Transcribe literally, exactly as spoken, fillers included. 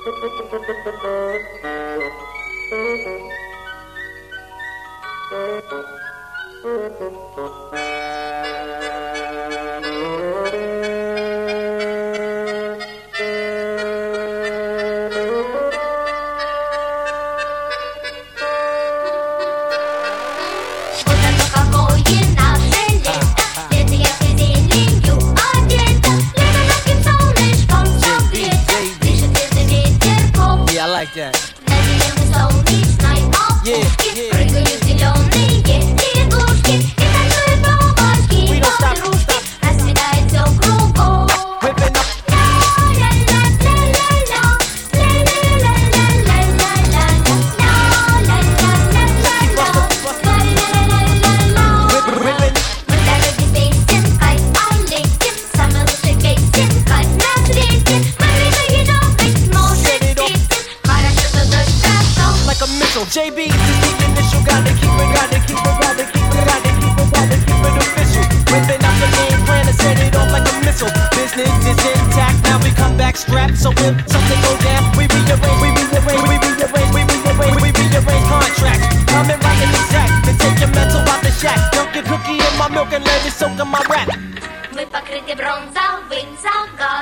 J B, this is the initial, gotta keep it, gotta keep it, gotta keep it, gotta keep it, gotta keep it official. Whipping out the game plan and set it off like a missile. Business is intact, now we come back strapped. So if something go down, we rearrange, we rearrange, we rearrange, we rearrange, we rearrange contracts. Coming right in exact, then take your mental out the shack. Dunk your cookie in my milk and let it soak in my rap. Мы покрыты бронзовым загаром.